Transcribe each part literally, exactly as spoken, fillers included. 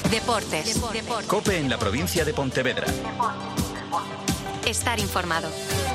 Deportes. Deportes. COPE en la provincia de Pontevedra. Estar informado.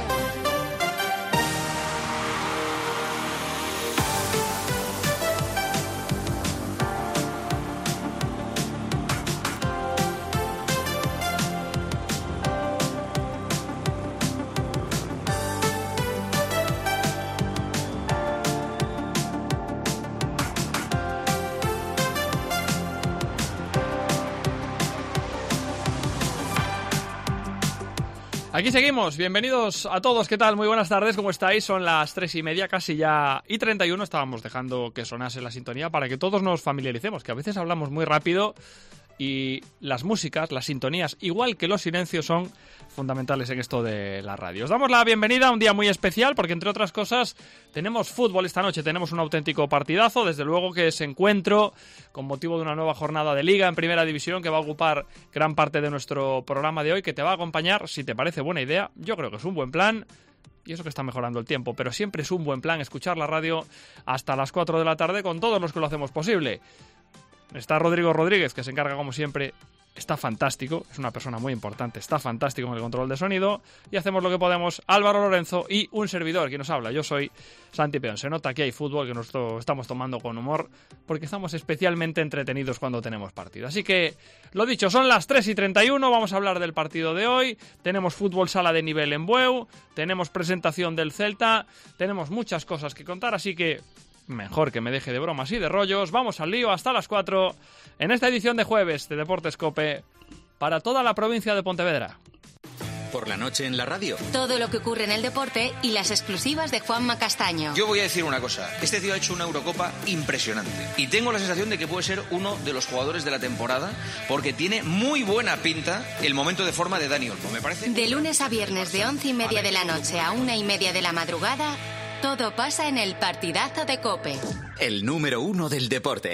Aquí seguimos, bienvenidos a todos, ¿qué tal? Muy buenas tardes, ¿cómo estáis? Son las tres y media, casi ya, y treinta y uno, estábamos dejando que sonase la sintonía para que todos nos familiaricemos, que a veces hablamos muy rápido y las músicas, las sintonías, igual que los silencios, son fundamentales en esto de la radio. Os damos la bienvenida a un día muy especial porque, entre otras cosas, tenemos fútbol esta noche, tenemos un auténtico partidazo, desde luego que ese encuentro con motivo de una nueva jornada de Liga en Primera División que va a ocupar gran parte de nuestro programa de hoy, que te va a acompañar, si te parece buena idea, yo creo que es un buen plan. Y eso que está mejorando el tiempo, pero siempre es un buen plan escuchar la radio hasta las cuatro de la tarde con todos los que lo hacemos posible. Está Rodrigo Rodríguez, que se encarga como siempre, está fantástico, es una persona muy importante, está fantástico en el control de sonido, y hacemos lo que podemos Álvaro Lorenzo y un servidor que nos habla. Yo soy Santi Peón. Se nota que hay fútbol, que nos lo estamos tomando con humor, porque estamos especialmente entretenidos cuando tenemos partido. Así que, lo dicho, son las tres y treinta y uno, vamos a hablar del partido de hoy, tenemos fútbol sala de nivel en Bueu, tenemos presentación del Celta, tenemos muchas cosas que contar, así que mejor que me deje de bromas y de rollos. Vamos al lío hasta las cuatro en esta edición de jueves de Deportes COPE para toda la provincia de Pontevedra. Por la noche en la radio. Todo lo que ocurre en el deporte y las exclusivas de Juanma Castaño. Yo voy a decir una cosa. Este tío ha hecho una Eurocopa impresionante. Y tengo la sensación de que puede ser uno de los jugadores de la temporada porque tiene muy buena pinta el momento de forma de Dani Olmo, me parece. De lunes a viernes de once y media de la noche a una y media de la madrugada, todo pasa en el partidazo de COPE. El número uno del deporte.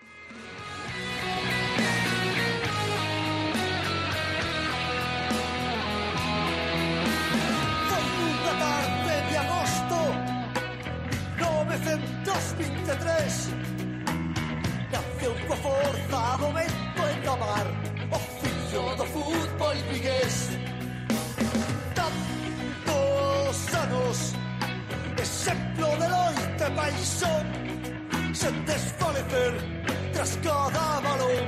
Foi unha tarde de agosto novecentos vinte e tres. Naceu coa forza do vento en Tamar, o fillo do fútbol vigués. Tantos anos, exemplo de loite paixón, sen desfalecer tras cada balón,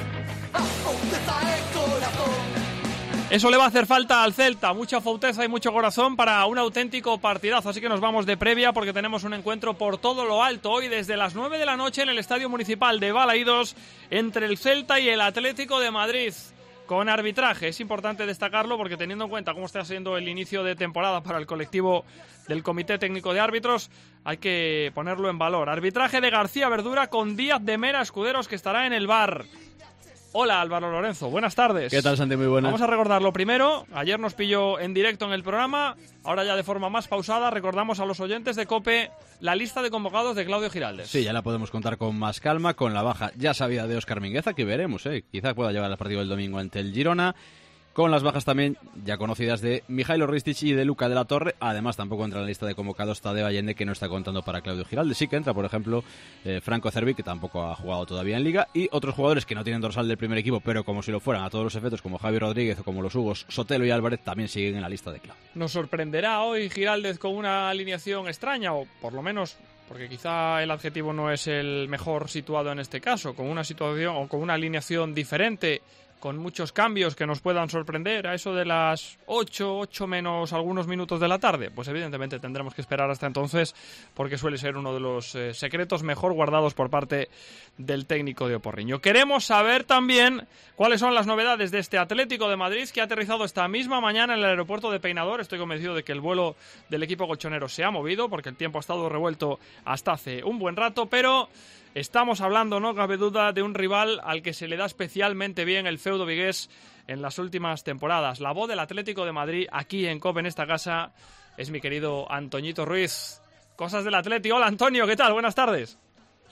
a fouteza e corazón. Eso le va a hacer falta al Celta, mucha fauteza y mucho corazón para un auténtico partidazo, así que nos vamos de previa porque tenemos un encuentro por todo lo alto hoy desde las nueve de la noche en el Estadio Municipal de Balaídos entre el Celta y el Atlético de Madrid. Con arbitraje, es importante destacarlo porque teniendo en cuenta cómo está siendo el inicio de temporada para el colectivo del Comité Técnico de Árbitros, hay que ponerlo en valor. Arbitraje de García Verdura con Díaz de Mera Escuderos, que estará en el V A R. Hola Álvaro Lorenzo, buenas tardes. ¿Qué tal, Santi? Muy buenas. Vamos a recordar lo primero, ayer nos pilló en directo en el programa, ahora ya de forma más pausada recordamos a los oyentes de COPE la lista de convocados de Claudio Giraldez. Sí, ya la podemos contar con más calma, con la baja ya sabida de Óscar Mingueza, que veremos, ¿eh? Quizá pueda llegar al partido del domingo ante el Girona. Con las bajas también ya conocidas de Mijailo Ristic y de Luca de la Torre. Además, tampoco entra en la lista de convocados Tadeo Allende, que no está contando para Claudio Giraldez. Sí que entra, por ejemplo, eh, Franco Cervi, que tampoco ha jugado todavía en Liga. Y otros jugadores que no tienen dorsal del primer equipo, pero como si lo fueran a todos los efectos, como Javi Rodríguez o como los Hugos Sotelo y Álvarez, también siguen en la lista de Claudio. ¿Nos sorprenderá hoy Giraldez con una alineación extraña? O por lo menos, porque quizá el adjetivo no es el mejor situado en este caso, con una situación o con una alineación diferente, con muchos cambios que nos puedan sorprender a eso de las ocho, ocho menos algunos minutos de la tarde? Pues evidentemente tendremos que esperar hasta entonces porque suele ser uno de los eh, secretos mejor guardados por parte del técnico de Oporriño. Queremos saber también cuáles son las novedades de este Atlético de Madrid que ha aterrizado esta misma mañana en el aeropuerto de Peinador. Estoy convencido de que el vuelo del equipo colchonero se ha movido porque el tiempo ha estado revuelto hasta hace un buen rato, pero estamos hablando, no cabe duda, de un rival al que se le da especialmente bien el feudo vigués en las últimas temporadas. La voz del Atlético de Madrid aquí en COPE, en esta casa, es mi querido Antoñito Ruiz. Cosas del Atleti. Hola Antonio, ¿qué tal? Buenas tardes.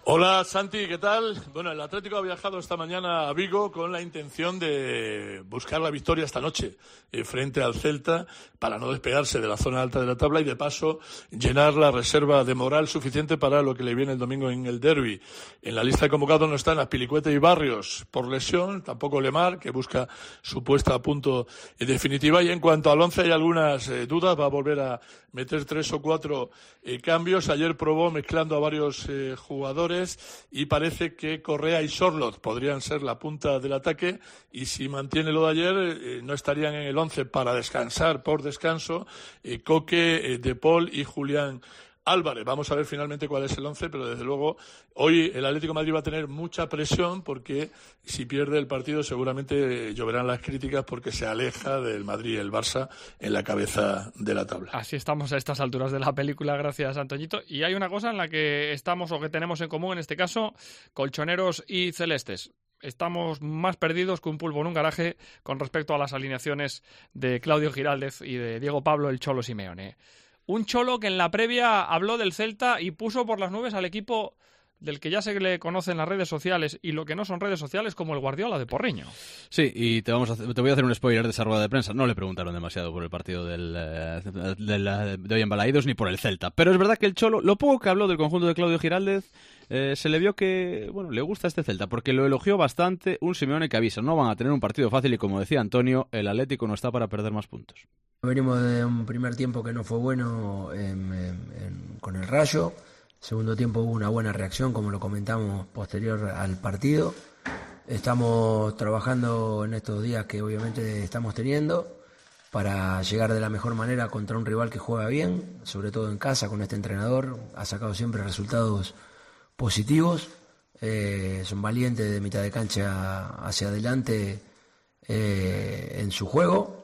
Hola Santi, ¿qué tal? Bueno, el Atlético ha viajado esta mañana a Vigo con la intención de buscar la victoria esta noche eh, frente al Celta para no despegarse de la zona alta de la tabla y de paso llenar la reserva de moral suficiente para lo que le viene el domingo en el derbi. En la lista de convocados no están Azpilicueta y Barrios por lesión, tampoco Lemar, que busca su puesta a punto eh, definitiva, y en cuanto al once hay algunas eh, dudas, va a volver a meter tres o cuatro eh, cambios. Ayer probó mezclando a varios eh, jugadores y parece que Correa y Sorloth podrían ser la punta del ataque, y si mantiene lo de ayer eh, no estarían en el once para descansar por descanso eh, Coque, eh, De Paul y Julián Álvarez. Vamos a ver finalmente cuál es el once, pero desde luego hoy el Atlético de Madrid va a tener mucha presión porque si pierde el partido seguramente lloverán las críticas porque se aleja del Madrid y el Barça en la cabeza de la tabla. Así estamos a estas alturas de la película, gracias Antoñito. Y hay una cosa en la que estamos o que tenemos en común en este caso, colchoneros y celestes. Estamos más perdidos que un pulpo en un garaje con respecto a las alineaciones de Claudio Giraldez y de Diego Pablo el Cholo Simeone. Un Cholo que en la previa habló del Celta y puso por las nubes al equipo del que ya se le conoce en las redes sociales y lo que no son redes sociales como el Guardiola de Porriño. Sí, y te, vamos a hacer, te voy a hacer un spoiler de esa rueda de prensa. No le preguntaron demasiado por el partido del, eh, del, de hoy en Balaídos ni por el Celta. Pero es verdad que el Cholo, lo poco que habló del conjunto de Claudio Giraldez, eh, se le vio que, bueno, le gusta este Celta, porque lo elogió bastante. Un Simeone que avisa, no van a tener un partido fácil y como decía Antonio, el Atlético no está para perder más puntos. Venimos de un primer tiempo que no fue bueno en, en, en, con el Rayo. Segundo tiempo hubo una buena reacción, como lo comentamos posterior al partido. Estamos trabajando en estos días que obviamente estamos teniendo para llegar de la mejor manera contra un rival que juega bien, sobre todo en casa con este entrenador. Ha sacado siempre resultados positivos. Eh, son valientes de mitad de cancha hacia adelante eh, en su juego.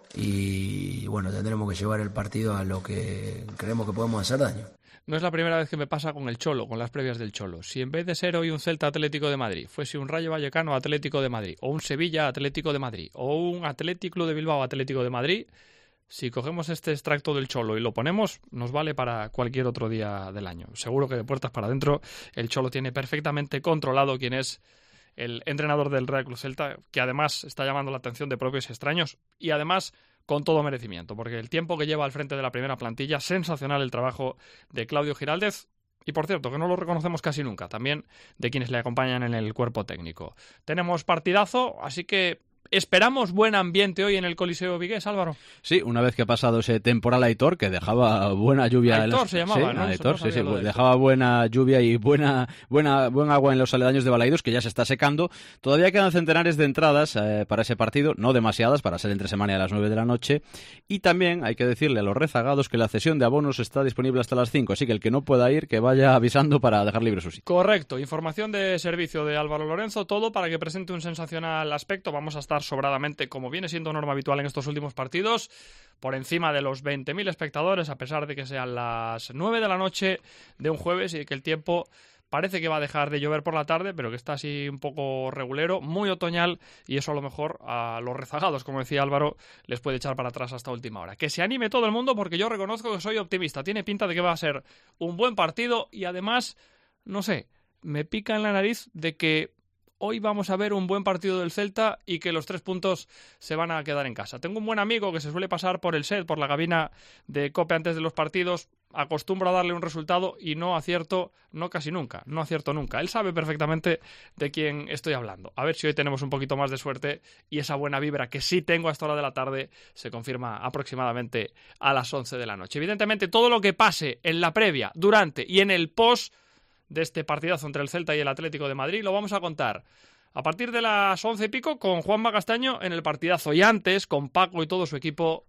Y bueno, tendremos que llevar el partido a lo que creemos que podemos hacer daño. No es la primera vez que me pasa con el Cholo, con las previas del Cholo. Si en vez de ser hoy un Celta Atlético de Madrid, fuese un Rayo Vallecano Atlético de Madrid, o un Sevilla Atlético de Madrid, o un Athletic Club de Bilbao Atlético de Madrid, si cogemos este extracto del Cholo y lo ponemos, nos vale para cualquier otro día del año. Seguro que de puertas para adentro el Cholo tiene perfectamente controlado quién es el entrenador del Real Club Celta, que además está llamando la atención de propios y extraños, y además con todo merecimiento, porque el tiempo que lleva al frente de la primera plantilla, sensacional el trabajo de Claudio Giraldez, y por cierto, que no lo reconocemos casi nunca, también de quienes le acompañan en el cuerpo técnico. Tenemos partidazo, así que ¿esperamos buen ambiente hoy en el Coliseo Vigués, Álvaro? Sí, una vez que ha pasado ese temporal Aitor, que dejaba buena lluvia... Aitor en los... se llamaba, sí, ¿no? Aitor, no sí, sí, dejaba buena lluvia y buena, buena, buen agua en los aledaños de Balaídos, que ya se está secando. Todavía quedan centenares de entradas eh, para ese partido, no demasiadas, para ser entre semana a las nueve de la noche. Y también hay que decirle a los rezagados que la cesión de abonos está disponible hasta las cinco, así que el que no pueda ir, que vaya avisando para dejar libre su sitio. Correcto, información de servicio de Álvaro Lorenzo, todo para que presente un sensacional aspecto. Vamos a estar sobradamente, como viene siendo norma habitual en estos últimos partidos, por encima de los veinte mil espectadores, a pesar de que sean las nueve de la noche de un jueves y que el tiempo parece que va a dejar de llover por la tarde, pero que está así un poco regulero, muy otoñal, y eso a lo mejor a los rezagados, como decía Álvaro, les puede echar para atrás hasta última hora. Que se anime todo el mundo, porque yo reconozco que soy optimista. Tiene pinta de que va a ser un buen partido y además, no sé, me pica en la nariz de que hoy vamos a ver un buen partido del Celta y que los tres puntos se van a quedar en casa. Tengo un buen amigo que se suele pasar por el set, por la cabina de COPE antes de los partidos. Acostumbro a darle un resultado y no acierto, no casi nunca, no acierto nunca. Él sabe perfectamente de quién estoy hablando. A ver si hoy tenemos un poquito más de suerte y esa buena vibra que sí tengo a esta hora de la tarde se confirma aproximadamente a las once de la noche. Evidentemente, todo lo que pase en la previa, durante y en el post de este partidazo entre el Celta y el Atlético de Madrid lo vamos a contar a partir de las once y pico con Juanma Castaño en el partidazo, y antes con Paco y todo su equipo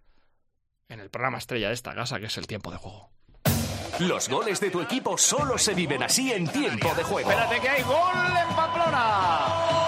en el programa estrella de esta casa, que es el Tiempo de Juego. Los goles de tu equipo solo se viven así en Tiempo de Juego. Espérate que hay gol en Pamplona.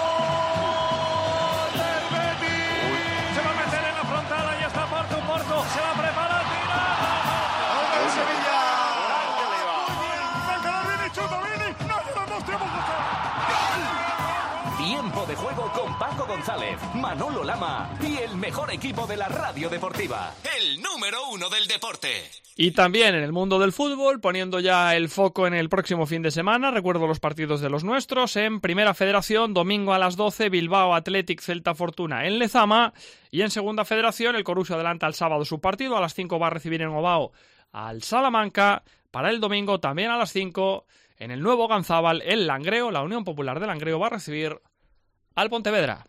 Se va a meter en la frontal, ahí está Porto, Porto se va a preparar, tira. ¡Gol del Sevilla! ¡Va a quedar bien y chuta, Vini! ¡No llevamos tiempo! Tiempo de juego con Paco González, Manolo Lama y el mejor equipo de la radio deportiva. El número uno del deporte. Y también en el mundo del fútbol, poniendo ya el foco en el próximo fin de semana, recuerdo los partidos de los nuestros. En Primera Federación, domingo a las doce, Bilbao Athletic Celta Fortuna en Lezama. Y en Segunda Federación, el Coruso adelanta el sábado su partido. A las cinco va a recibir en Ovao al Salamanca. Para el domingo, también a las cinco, en el nuevo Ganzábal, el Langreo, la Unión Popular de Langreo, va a recibir al Pontevedra.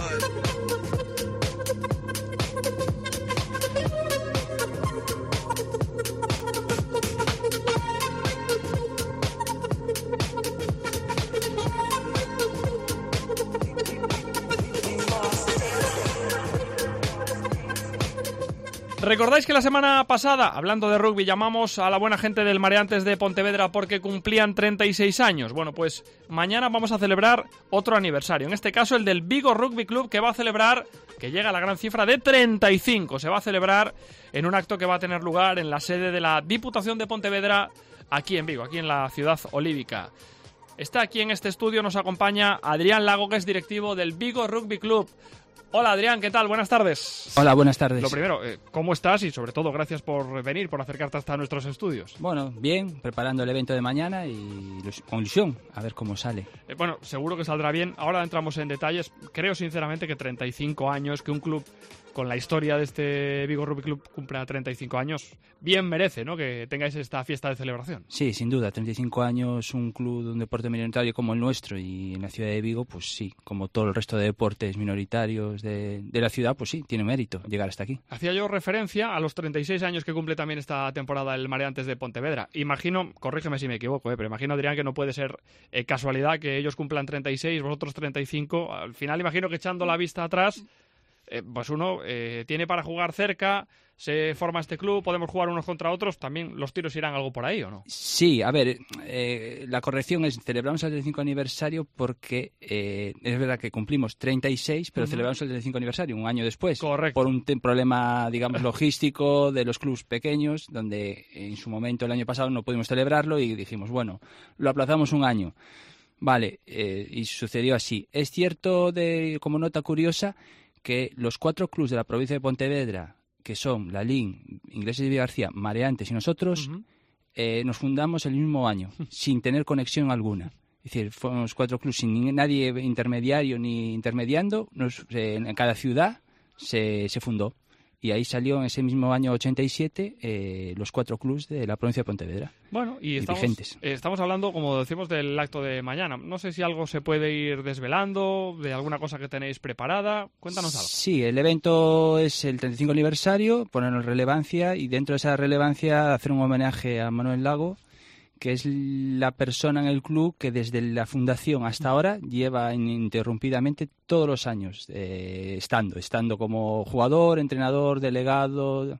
¿Recordáis que la semana pasada, hablando de rugby, llamamos a la buena gente del Mareantes de Pontevedra porque cumplían treinta y seis años? Bueno, pues mañana vamos a celebrar otro aniversario, en este caso el del Vigo Rugby Club, que va a celebrar, que llega a la gran cifra de treinta y cinco. Se va a celebrar en un acto que va a tener lugar en la sede de la Diputación de Pontevedra, aquí en Vigo, aquí en la ciudad olívica. Está aquí en este estudio, nos acompaña Adrián Lago, que es directivo del Vigo Rugby Club. Hola Adrián, ¿qué tal? Buenas tardes. Hola, buenas tardes. Lo primero, ¿cómo estás? Y sobre todo, gracias por venir, por acercarte hasta nuestros estudios. Bueno, bien, preparando el evento de mañana y con ilusión, a ver cómo sale. Eh, bueno, seguro que saldrá bien. Ahora entramos en detalles. Creo sinceramente que treinta y cinco años, que un club con la historia de este Vigo Rugby Club cumpla treinta y cinco años, bien merece, ¿no?, que tengáis esta fiesta de celebración. Sí, sin duda, treinta y cinco años, un club de un deporte minoritario como el nuestro y en la ciudad de Vigo, pues sí, como todo el resto de deportes minoritarios de, de la ciudad, pues sí, tiene mérito llegar hasta aquí. Hacía yo referencia a los treinta y seis años que cumple también esta temporada el Mareantes de Pontevedra. Imagino, corrígeme si me equivoco, ¿eh? pero imagino, Adrián, que no puede ser eh, casualidad que ellos cumplan treinta y seis, vosotros treinta y cinco. Al final imagino que echando la vista atrás, Eh, pues uno eh, tiene para jugar cerca, se forma este club, podemos jugar unos contra otros, también los tiros irán algo por ahí, ¿o no? Sí, a ver, eh, la corrección es, celebramos el treinta y cinco aniversario porque eh, es verdad que cumplimos treinta y seis, pero uh-huh. celebramos el treinta y cinco aniversario un año después. Correcto. Por un te- problema, digamos, logístico de los clubes pequeños, donde en su momento el año pasado no pudimos celebrarlo y dijimos, bueno, lo aplazamos un año. Vale, eh, y sucedió así. Es cierto, de como nota curiosa, que los cuatro clubes de la provincia de Pontevedra, que son la L I N, Ingleses de Villagarcía, Mareantes y nosotros, uh-huh. eh, nos fundamos el mismo año, sin tener conexión alguna. Es decir, fuimos cuatro clubes sin nadie intermediario ni intermediando, nos, eh, en cada ciudad se, se fundó. Y ahí salió en ese mismo año ochenta y siete eh, los cuatro clubes de la provincia de Pontevedra. Bueno, y estamos, eh, estamos hablando, como decimos, del acto de mañana. No sé si algo se puede ir desvelando, de alguna cosa que tenéis preparada. Cuéntanos algo. Sí, el evento es el treinta y cinco aniversario, ponernos relevancia y dentro de esa relevancia hacer un homenaje a Manuel Lago, que es la persona en el club que desde la fundación hasta ahora lleva ininterrumpidamente todos los años eh, estando, estando como jugador, entrenador, delegado,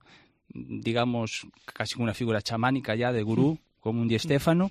digamos casi una figura chamánica ya de gurú, como un Di Stéfano,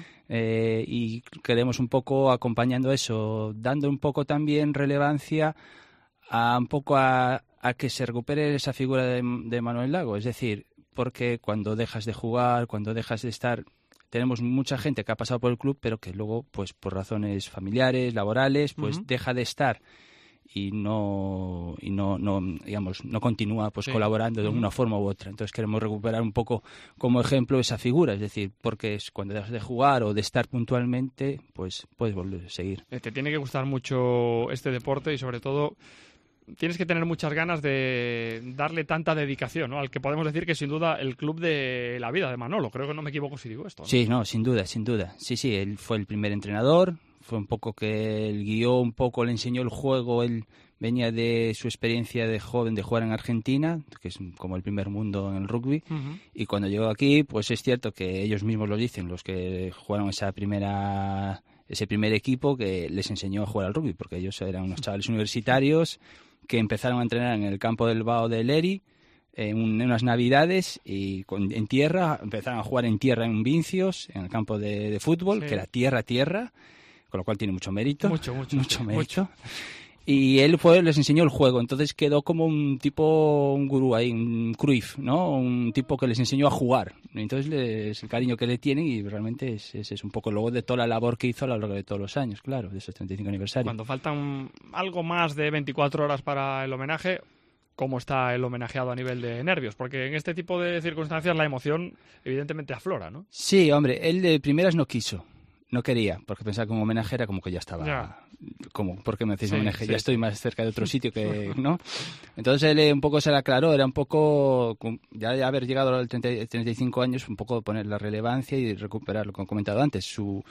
eh, y queremos un poco acompañando eso, dando un poco también relevancia a un poco a, a que se recupere esa figura de, de Manuel Lago, es decir, porque cuando dejas de jugar, cuando dejas de estar... Tenemos mucha gente que ha pasado por el club, pero que luego, pues por razones familiares, laborales, pues uh-huh. deja de estar y no y no, no digamos no continúa pues sí. colaborando de uh-huh. una forma u otra. Entonces queremos recuperar un poco como ejemplo esa figura, es decir, porque es cuando dejas de jugar o de estar puntualmente, pues puedes volver a seguir. Te tiene que gustar mucho este deporte y sobre todo tienes que tener muchas ganas de darle tanta dedicación, ¿no?, al que podemos decir que sin duda el club de la vida de Manolo. Creo que no me equivoco si digo esto, ¿no? Sí, no, sin duda, sin duda. Sí, sí, él fue el primer entrenador, fue un poco que él guió un poco, le enseñó el juego, él venía de su experiencia de joven de jugar en Argentina, que es como el primer mundo en el rugby, uh-huh. y cuando llegó aquí, pues es cierto que ellos mismos lo dicen, los que jugaron esa primera, ese primer equipo, que les enseñó a jugar al rugby, porque ellos eran unos chavales universitarios que empezaron a entrenar en el campo del Vao de Leri en, un, en unas navidades y con, en tierra, empezaron a jugar en tierra en Vincios, en el campo de, de fútbol, sí. que era tierra a tierra, con lo cual tiene mucho mérito. Mucho, mucho. Mucho mérito. Mucho. Y él fue, les enseñó el juego, entonces quedó como un tipo, un gurú ahí, un Cruyff, ¿no? Un tipo que les enseñó a jugar. Entonces es el cariño que le tienen y realmente es, es, es un poco luego de toda la labor que hizo a lo largo de todos los años, claro, de esos treinta y cinco aniversarios. Cuando faltan algo más de veinticuatro horas para el homenaje, ¿cómo está el homenajeado a nivel de nervios? Porque en este tipo de circunstancias la emoción evidentemente aflora, ¿no? Sí, hombre, él de primeras no quiso. No quería, porque pensaba que un homenaje era como que ya estaba... Ya. Como, ¿por qué me decís Sí, homenaje? sí, ya estoy sí. más cerca de otro sitio que... ¿no? Entonces él eh, un poco se le aclaró, era un poco... Ya de haber llegado a los treinta, treinta y cinco años, un poco poner la relevancia y recuperar lo que he comentado antes, su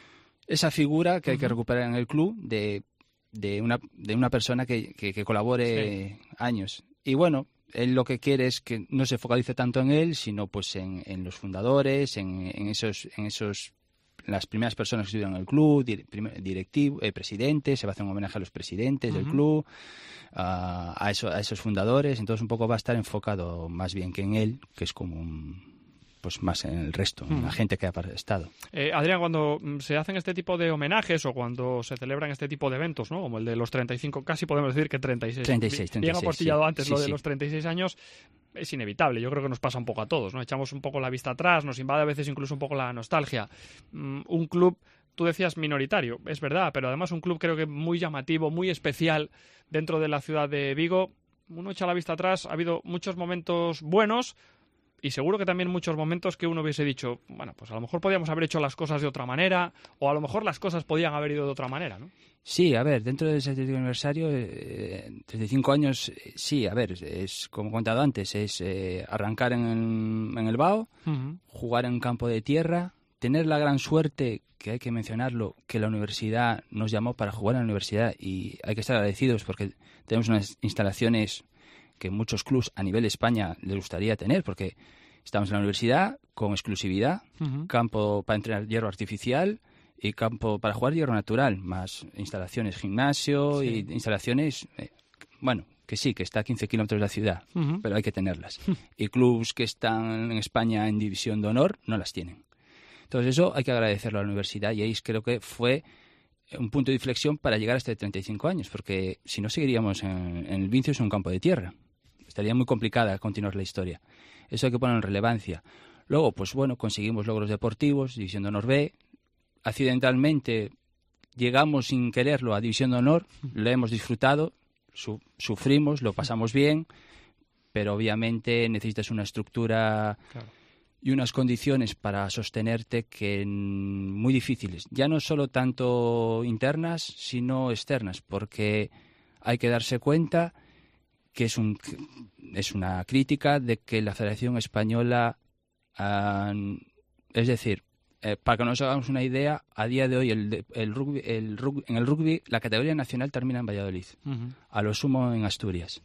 esa figura que hay que recuperar en el club de, de, una, de una persona que, que, que colabore sí. años. Y bueno, él lo que quiere es que no se focalice tanto en él, sino pues en, en los fundadores, en, en esos... En esos las primeras personas que estuvieron en el club, directivo, eh, presidentes, se va a hacer un homenaje a los presidentes uh-huh. del club, uh, a, eso, a esos fundadores, entonces un poco va a estar enfocado más bien que en él, que es como un, pues más en el resto, uh-huh. en la gente que ha estado. Eh, Adrián, cuando se hacen este tipo de homenajes o cuando se celebran este tipo de eventos, ¿no? Como el de los treinta y cinco, casi podemos decir que treinta y seis, treinta y seis, treinta y seis bien apostillado sí. antes sí, lo de sí. los treinta y seis años, es inevitable. Yo creo que nos pasa un poco a todos, ¿no? Echamos un poco la vista atrás, nos invade a veces incluso un poco la nostalgia. Mm, un club, tú decías minoritario, es verdad, pero además un club creo que muy llamativo, muy especial dentro de la ciudad de Vigo. Uno echa la vista atrás, ha habido muchos momentos buenos y seguro que también muchos momentos que uno hubiese dicho, bueno, pues a lo mejor podíamos haber hecho las cosas de otra manera o a lo mejor las cosas podían haber ido de otra manera, ¿no? Sí, a ver, dentro del sesenta aniversario, eh, treinta y cinco años, eh, sí, a ver, es como he contado antes, es eh, arrancar en, en el Bao, uh-huh. jugar en un campo de tierra, tener la gran suerte, que hay que mencionarlo, que la universidad nos llamó para jugar en la universidad y hay que estar agradecidos porque tenemos unas instalaciones que muchos clubs a nivel de España les gustaría tener, porque estamos en la universidad con exclusividad, uh-huh. campo para entrenar hierro artificial y campo para jugar hierro natural, más instalaciones gimnasio sí. y instalaciones, eh, bueno, que sí, que está a quince kilómetros de la ciudad, uh-huh. pero hay que tenerlas. Y clubs que están en España en división de honor no las tienen. Entonces eso hay que agradecerlo a la universidad y ahí creo que fue un punto de inflexión para llegar hasta treinta y cinco años, porque si no seguiríamos en, en el Vincius en un campo de tierra. Estaría muy complicada continuar la historia. Eso hay que poner en relevancia. Luego, pues bueno, conseguimos logros deportivos, División de Honor B. Accidentalmente llegamos sin quererlo a División de Honor, lo hemos disfrutado, su- sufrimos, lo pasamos bien, pero obviamente necesitas una estructura claro. y unas condiciones para sostenerte que muy difíciles. Ya no solo tanto internas, sino externas, porque hay que darse cuenta que es, un, es una crítica de que la Federación Española, uh, es decir, eh, para que nos hagamos una idea, a día de hoy el, el rugby, el rugby, en el rugby la categoría nacional termina en Valladolid, uh-huh. a lo sumo en Asturias.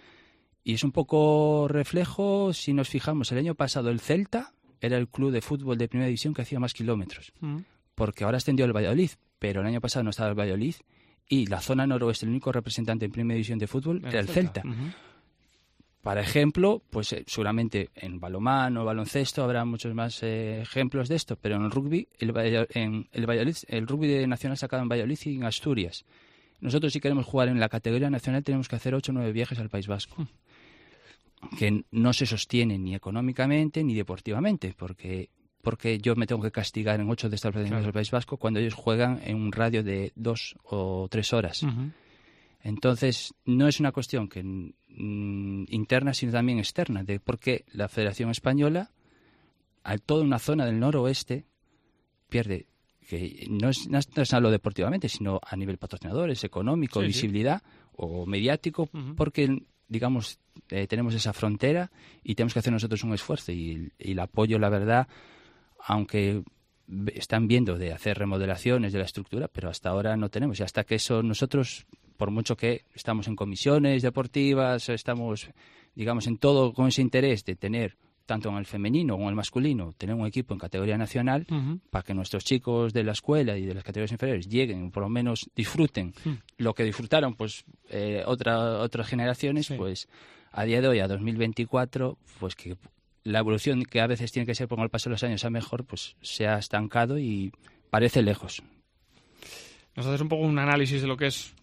Y es un poco reflejo, si nos fijamos, el año pasado el Celta era el club de fútbol de primera división que hacía más kilómetros, uh-huh. porque ahora ascendió el Valladolid, pero el año pasado no estaba el Valladolid y la zona noroeste, el único representante en primera división de fútbol, el era el Celta. Celta. Uh-huh. Para ejemplo, pues eh, seguramente en balonmano, baloncesto habrá muchos más eh, ejemplos de esto, pero en el rugby, el, en el Valladolid, el rugby nacional sacado en Valladolid y en Asturias. Nosotros si queremos jugar en la categoría nacional tenemos que hacer ocho o nueve viajes al País Vasco, uh-huh. que no se sostiene ni económicamente ni deportivamente, porque porque yo me tengo que castigar en ocho de estas claro. del País Vasco cuando ellos juegan en un radio de dos o tres horas. Uh-huh. Entonces, no es una cuestión que mm, interna, sino también externa, de por qué la Federación Española, a toda una zona del noroeste, pierde, que no es, no es solo deportivamente, sino a nivel patrocinadores, económico, sí, visibilidad sí. o mediático, uh-huh. porque, digamos, eh, tenemos esa frontera y tenemos que hacer nosotros un esfuerzo. Y, y el apoyo, la verdad, aunque están viendo de hacer remodelaciones de la estructura, pero hasta ahora no tenemos. Y hasta que eso nosotros, por mucho que estamos en comisiones deportivas, estamos, digamos, en todo con ese interés de tener, tanto en el femenino como en el masculino, tener un equipo en categoría nacional, uh-huh. para que nuestros chicos de la escuela y de las categorías inferiores lleguen, por lo menos disfruten uh-huh. lo que disfrutaron pues eh, otra, otras generaciones, sí. pues a día de hoy, a dos mil veinticuatro, pues que la evolución que a veces tiene que ser con el paso de los años a mejor, pues se ha estancado y parece lejos. Nos haces un poco un análisis de lo que es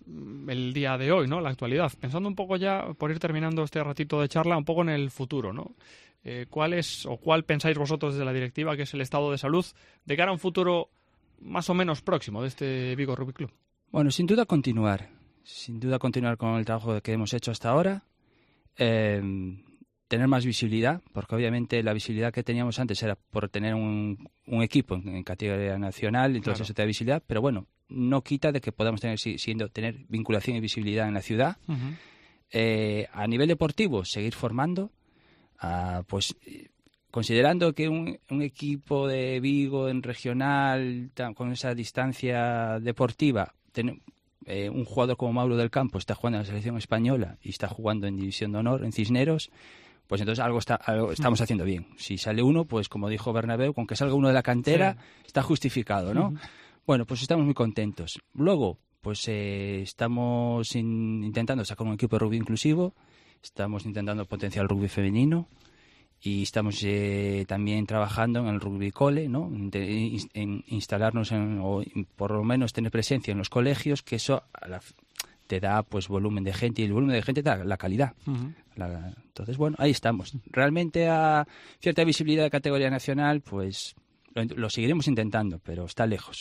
el día de hoy, ¿no? La actualidad. Pensando un poco ya, por ir terminando este ratito de charla, un poco en el futuro, ¿no? Eh, ¿Cuál es o cuál pensáis vosotros desde la directiva que es el estado de salud de cara a un futuro más o menos próximo de este Vigo Rugby Club? Bueno, sin duda continuar. Sin duda continuar con el trabajo que hemos hecho hasta ahora. Eh, tener más visibilidad, porque obviamente la visibilidad que teníamos antes era por tener un, un equipo en, en categoría nacional, entonces claro. Eso te da visibilidad, pero bueno, no quita de que podamos tener siendo tener vinculación y visibilidad en la ciudad. Uh-huh. Eh, a nivel deportivo, seguir formando, uh, pues considerando que un, un equipo de Vigo en regional, tan, con esa distancia deportiva, ten, eh, un jugador como Mauro del Campo está jugando en la selección española y está jugando en División de Honor, en Cisneros, pues entonces algo, está, algo estamos haciendo bien. Si sale uno, pues como dijo Bernabéu, con que salga uno de la cantera, sí. Está justificado, ¿no? Uh-huh. Bueno, pues estamos muy contentos. Luego, pues eh, estamos in, intentando sacar un equipo de rugby inclusivo, estamos intentando potenciar el rugby femenino y estamos eh, también trabajando en el rugby cole, ¿no? En, en instalarnos en, o por lo menos tener presencia en los colegios, que eso a la, te da pues volumen de gente y el volumen de gente te da la calidad. Uh-huh. La, entonces, bueno, ahí estamos. Realmente a cierta visibilidad de categoría nacional, pues lo, lo seguiremos intentando, pero está lejos.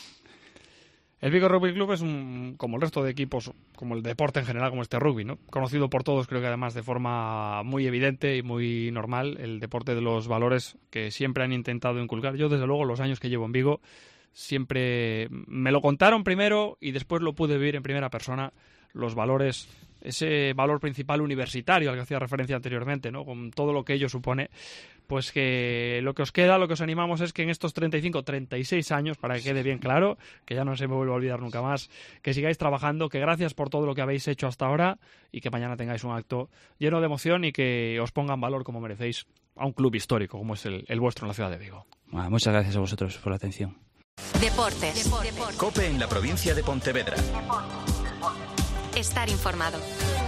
El Vigo Rugby Club es un, como el resto de equipos, como el deporte en general, como este rugby, ¿no? Conocido por todos, creo que además de forma muy evidente y muy normal, el deporte de los valores que siempre han intentado inculcar. Yo, desde luego, los años que llevo en Vigo, siempre me lo contaron primero y después lo pude vivir en primera persona, los valores, ese valor principal universitario al que hacía referencia anteriormente, ¿no? Con todo lo que ello supone. Pues que lo que os queda, lo que os animamos es que en estos treinta y cinco, treinta y seis años, para que quede bien claro, que ya no se me vuelva a olvidar nunca más, que sigáis trabajando, que gracias por todo lo que habéis hecho hasta ahora y que mañana tengáis un acto lleno de emoción y que os pongan valor como merecéis a un club histórico como es el, el vuestro en la ciudad de Vigo. Bueno, muchas gracias a vosotros por la atención. Deportes. Deportes. COPE en la provincia de Pontevedra. Estar informado.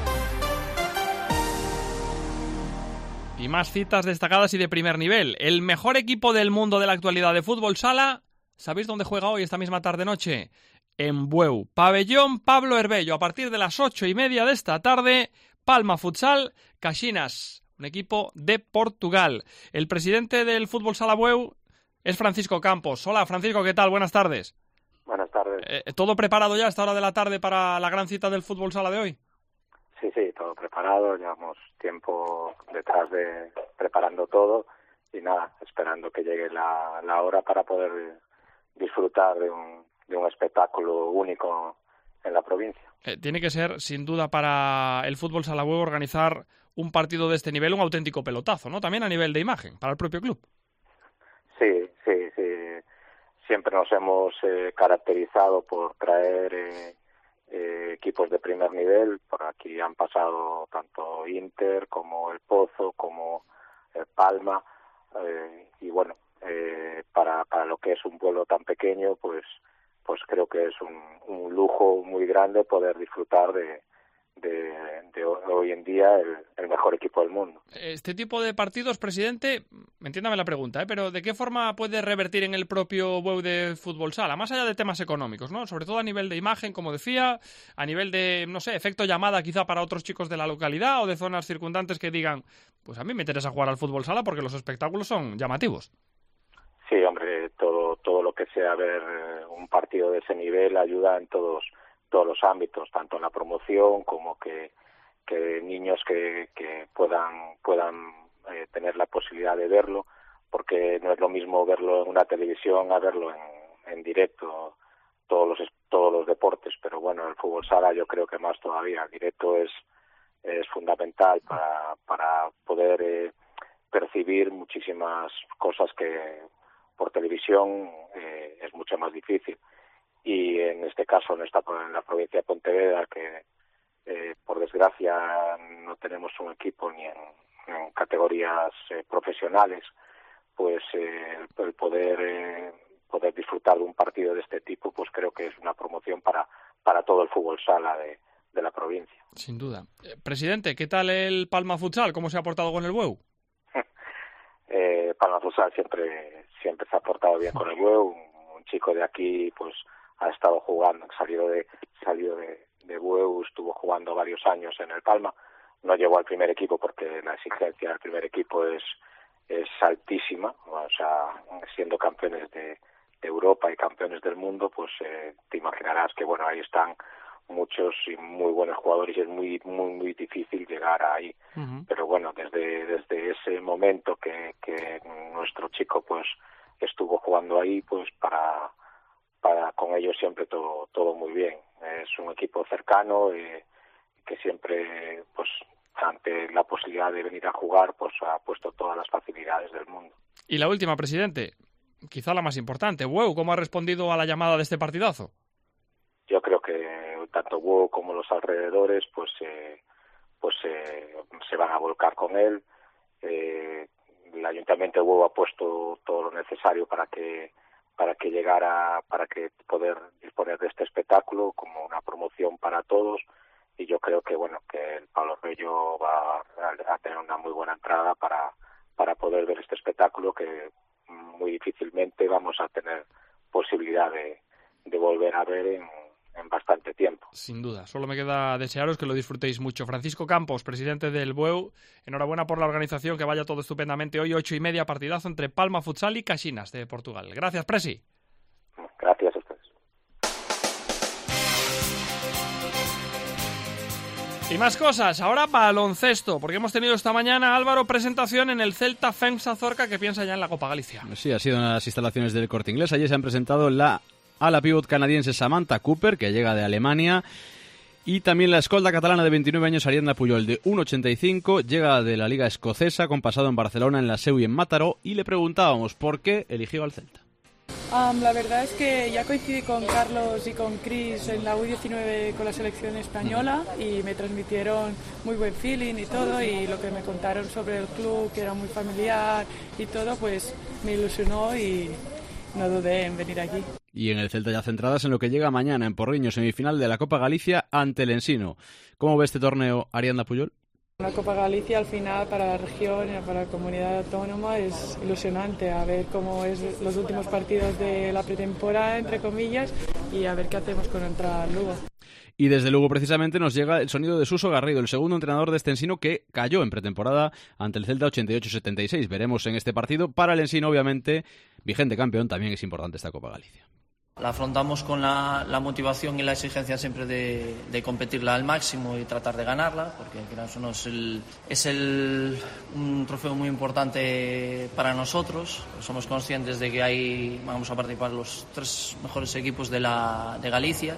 Y más citas destacadas y de primer nivel. El mejor equipo del mundo de la actualidad de fútbol sala, ¿sabéis dónde juega hoy esta misma tarde-noche? En Bueu. Pabellón Pablo Herbello. A partir de las ocho y media de esta tarde, Palma Futsal, Caxinas, un equipo de Portugal. El presidente del fútbol sala Bueu es Francisco Campos. Hola, Francisco, ¿qué tal? Buenas tardes. Buenas tardes. Eh, ¿Todo preparado ya a esta hora de la tarde para la gran cita del fútbol sala de hoy? Sí, sí, todo preparado, llevamos tiempo detrás de preparando todo y nada, esperando que llegue la, la hora para poder disfrutar de un, de un espectáculo único en la provincia. Eh, tiene que ser, sin duda, para el fútbol sala Bueu organizar un partido de este nivel, un auténtico pelotazo, ¿no? También a nivel de imagen, para el propio club. Sí, sí, sí. Siempre nos hemos eh, caracterizado por traer... Eh, Eh, equipos de primer nivel. Por aquí han pasado tanto Inter como el Pozo como el Palma eh, y bueno eh, para para lo que es un pueblo tan pequeño pues pues creo que es un, un lujo muy grande poder disfrutar de de, de hoy en día el, el mejor equipo del mundo. Este tipo de partidos, presidente, entiéndame la pregunta, ¿eh? Pero ¿de qué forma puede revertir en el propio Bueu de fútbol sala? Más allá de temas económicos, ¿no? Sobre todo a nivel de imagen, como decía, a nivel de, no sé, efecto llamada quizá para otros chicos de la localidad o de zonas circundantes que digan, pues a mí me interesa jugar al fútbol sala porque los espectáculos son llamativos. Sí, hombre, todo todo lo que sea ver un partido de ese nivel ayuda en todos todos los ámbitos, tanto en la promoción como que, que niños que, que puedan puedan eh, tener la posibilidad de verlo, porque no es lo mismo verlo en una televisión a verlo en, en directo, todos los todos los deportes, pero bueno, el fútbol sala yo creo que más todavía, el directo es es fundamental para para poder eh, percibir muchísimas cosas que por televisión eh, es mucho más difícil. Y en este caso, en, esta, en la provincia de Pontevedra, que eh, por desgracia no tenemos un equipo ni en, en categorías eh, profesionales, pues eh, el, el poder eh, poder disfrutar de un partido de este tipo, pues creo que es una promoción para para todo el fútbol sala de, de la provincia. Sin duda. Eh, presidente, ¿qué tal el Palma Futsal? ¿Cómo se ha portado con el Bueu? eh, Palma Futsal siempre siempre se ha portado bien con el Bueu. Un, un chico de aquí, pues ha estado jugando, salido de salido de, de Bueu jugando varios años en el Palma. No llegó al primer equipo porque la exigencia del primer equipo es es altísima, o sea, siendo campeones de, de Europa y campeones del mundo, pues eh, te imaginarás que bueno, ahí están muchos y muy buenos jugadores y es muy muy muy difícil llegar ahí. Uh-huh. Pero bueno, desde desde ese momento que, que nuestro chico pues estuvo jugando ahí, pues para para con ellos siempre todo todo muy bien. Es un equipo cercano eh, que siempre pues ante la posibilidad de venir a jugar, pues ha puesto todas las facilidades del mundo. Y la última, presidente, quizá la más importante, Bueu, ¿cómo ha respondido a la llamada de este partidazo? Yo creo que tanto Bueu como los alrededores pues eh, pues eh, se van a volcar con él. Eh, el Ayuntamiento de Bueu ha puesto todo lo necesario para que para que llegara, para que poder disponer de este espectáculo como una promoción para todos. Y yo creo que bueno que el Pablo Reyo va a, a tener una muy buena entrada para para poder ver este espectáculo que muy difícilmente vamos a tener posibilidad de, de volver a ver en, en bastante tiempo. Sin duda, solo me queda desearos que lo disfrutéis mucho. Francisco Campos, presidente del Bueu, enhorabuena por la organización, que vaya todo estupendamente. Hoy ocho y media, partidazo entre Palma Futsal y Caxinas de Portugal. Gracias, Presi. Gracias a ustedes. Y más cosas, ahora baloncesto, porque hemos tenido esta mañana, Álvaro, presentación en el Celta FEMSA Zorca, que piensa ya en la Copa Galicia. Sí, ha sido en las instalaciones del Corte Inglés. Allí se han presentado la ala pívot canadiense Samantha Cooper, que llega de Alemania, y también la escolta catalana de veintinueve años, Ariadna Puyol, de uno ochenta y cinco, llega de la Liga Escocesa, con pasado en Barcelona, en la S E U y en Mataró, y le preguntábamos por qué eligió al Celta. Um, la verdad es que ya coincidí con Carlos y con Chris en la U diecinueve con la selección española y me transmitieron muy buen feeling y todo, y lo que me contaron sobre el club, que era muy familiar y todo, pues me ilusionó y no dudé en venir aquí. Y en el Celta ya centradas en lo que llega mañana en Porriño, semifinal de la Copa Galicia ante el Ensino. ¿Cómo ve este torneo, Ariadna Puyol? La Copa Galicia al final para la región y para la comunidad autónoma es ilusionante, a ver cómo es los últimos partidos de la pretemporada, entre comillas, y a ver qué hacemos con entrada al Lugo. Y desde luego precisamente nos llega el sonido de Suso Garrido, el segundo entrenador de este Ensino, que cayó en pretemporada ante el Celta ochenta y ocho setenta y seis. Veremos en este partido. Para el Ensino, obviamente, vigente campeón, también es importante esta Copa Galicia. La afrontamos con la, la motivación y la exigencia siempre de, de competirla al máximo y tratar de ganarla, porque eso no es, el, es el, un trofeo muy importante para nosotros. Somos conscientes de que hay, vamos a participar los tres mejores equipos de, la, de Galicia,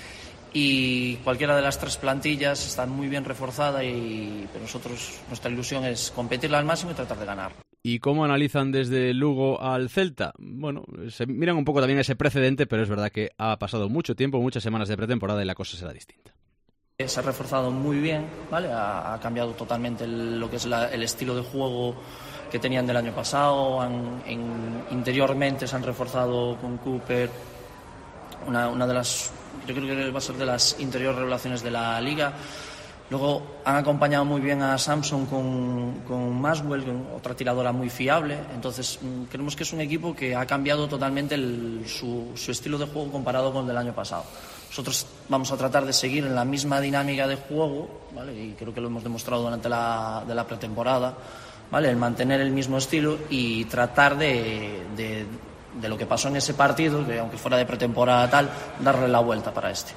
y cualquiera de las tres plantillas está muy bien reforzada, y pero nosotros, nuestra ilusión es competirla al máximo y tratar de ganar. ¿Y cómo analizan desde Lugo al Celta? Bueno, se miran un poco también ese precedente, pero es verdad que ha pasado mucho tiempo, muchas semanas de pretemporada, y la cosa será distinta. Se ha reforzado muy bien, ¿vale? Ha, ha cambiado totalmente el, lo que es la, el estilo de juego que tenían del año pasado. Han, en, interiormente se han reforzado con Cooper, una, una de las, yo creo que va a ser de las interiores revelaciones de la liga. Luego han acompañado muy bien a Samson con, con Maswell, con otra tiradora muy fiable. Entonces creemos que es un equipo que ha cambiado totalmente el, su, su estilo de juego comparado con el del año pasado. Nosotros vamos a tratar de seguir en la misma dinámica de juego, ¿vale? Y creo que lo hemos demostrado durante la, de la pretemporada, ¿vale? El mantener el mismo estilo y tratar de, de, de lo que pasó en ese partido, que aunque fuera de pretemporada tal, darle la vuelta para este.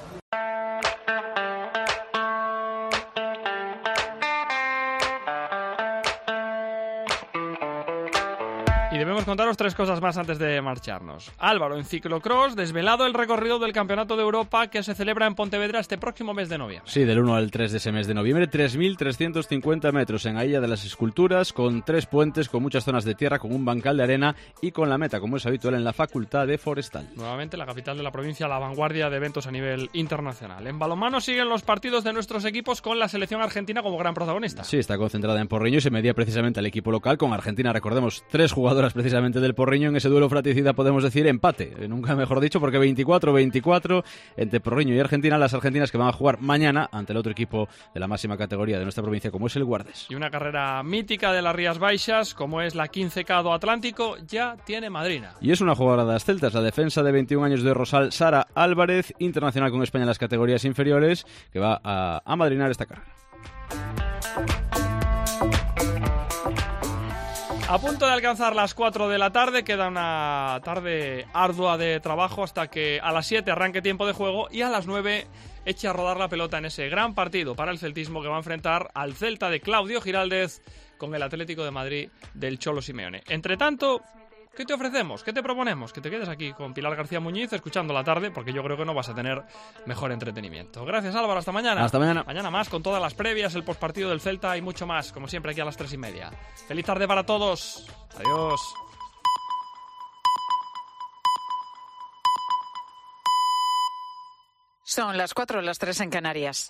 Debemos contaros tres cosas más antes de marcharnos. Álvaro, en ciclocross, desvelado el recorrido del Campeonato de Europa que se celebra en Pontevedra este próximo mes de noviembre. Sí, del uno al tres de ese mes de noviembre, tres mil trescientos cincuenta metros en Ailla de las Esculturas, con tres puentes, con muchas zonas de tierra, con un bancal de arena y con la meta, como es habitual, en la Facultad de Forestal. Nuevamente la capital de la provincia, la vanguardia de eventos a nivel internacional. En balonmano siguen los partidos de nuestros equipos con la selección argentina como gran protagonista. Sí, está concentrada en Porriño y se medía precisamente al equipo local, con Argentina, recordemos, tres jugadores jugadoras precisamente del Porriño en ese duelo fratricida, podemos decir empate, nunca mejor dicho, porque veinticuatro veinticuatro entre Porriño y Argentina, las argentinas que van a jugar mañana ante el otro equipo de la máxima categoría de nuestra provincia, como es el Guardes. Y una carrera mítica de las Rías Baixas, como es la quince K do Atlántico, ya tiene madrina. Y es una jugadora de las celtas, la defensa de veintiún años de Rosal, Sara Álvarez, internacional con España en las categorías inferiores, que va a, a madrinar esta carrera. A punto de alcanzar las cuatro de la tarde, queda una tarde ardua de trabajo hasta que a las siete arranque tiempo de juego y a las nueve eche a rodar la pelota en ese gran partido para el celtismo que va a enfrentar al Celta de Claudio Giraldez con el Atlético de Madrid del Cholo Simeone. Entre tanto, ¿qué te ofrecemos? ¿Qué te proponemos? Que te quedes aquí con Pilar García Muñiz escuchando la tarde, porque yo creo que no vas a tener mejor entretenimiento. Gracias, Álvaro, hasta mañana. Hasta mañana. Mañana más con todas las previas, el postpartido del Celta y mucho más, como siempre aquí a las tres y media. Feliz tarde para todos. Adiós. Son las cuatro, las tres en Canarias.